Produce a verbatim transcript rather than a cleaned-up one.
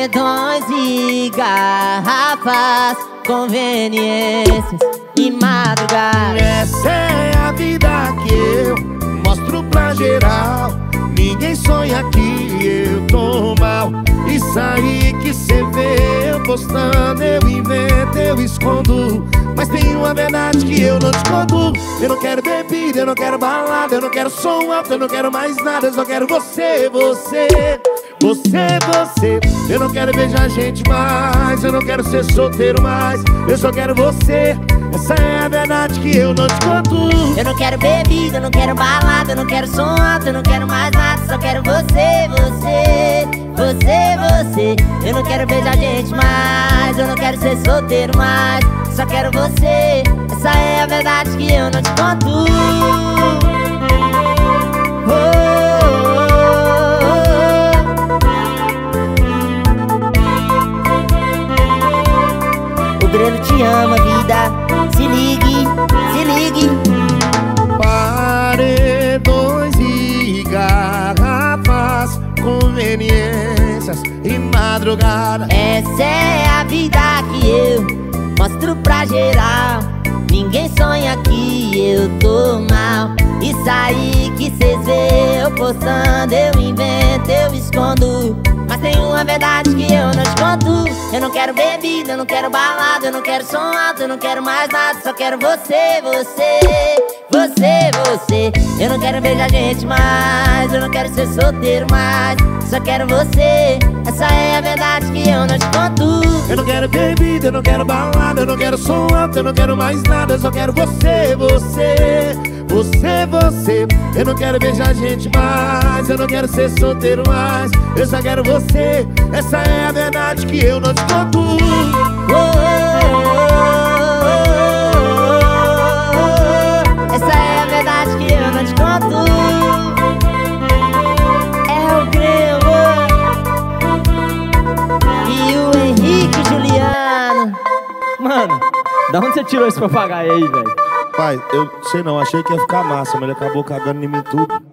Paredões e garrafas, conveniências e madrugada. Essa é a vida que eu mostro pra geral. Ninguém sonha que eu tô mal. Isso aí que cê vê eu postando, eu invento, eu escondo. Mas tem uma verdade que eu não te conto. Eu não quero bebida, eu não quero balada, eu não quero som alto, eu não quero mais nada. Eu só quero você, você, você, você. Eu não quero beijar gente mais, eu não quero ser solteiro mais. Eu só quero você. Essa é a verdade que eu não te conto. Eu não quero bebida, eu não quero balada, eu não quero som alto, eu não quero mais nada. Só quero você, você, você, você. Eu não quero beijar gente mais, eu não quero ser solteiro mais. Só quero você. Essa é a verdade que eu não te conto. Oh, oh, oh. O Grelo te ama, vida. Se ligue, se ligue. Paredões e garrafas, conveniências e madrugada. Essa é a vida que eu mostro pra geral. Ninguém sonha que eu tô mal. Isso aí que cês vê eu postando, eu invento, eu escondo. Mas tem uma verdade que eu não te conto. Eu não quero bebida, eu não quero balada, eu não quero som alto, eu não quero mais nada. Só quero você, você, você, você. Eu não quero beijar gente mais, eu não quero ser solteiro mais. Só quero você. Essa é a verdade que eu não te conto. Eu não quero bebida, eu não quero balada, eu não quero som alto, eu não quero mais nada. Eu só quero você, você, você, você. Eu não quero beijar gente mais, eu não quero ser solteiro mais. Eu só quero você. Essa é a verdade que eu não te conto. Oh, oh, oh, oh, oh. Essa é a verdade que eu não te conto. É o Grelo e o Henrique Juliano. Mano, da onde você tirou esse papagaio aí, velho? Pai, eu sei não, achei que ia ficar massa, mas ele acabou cagando em mim tudo.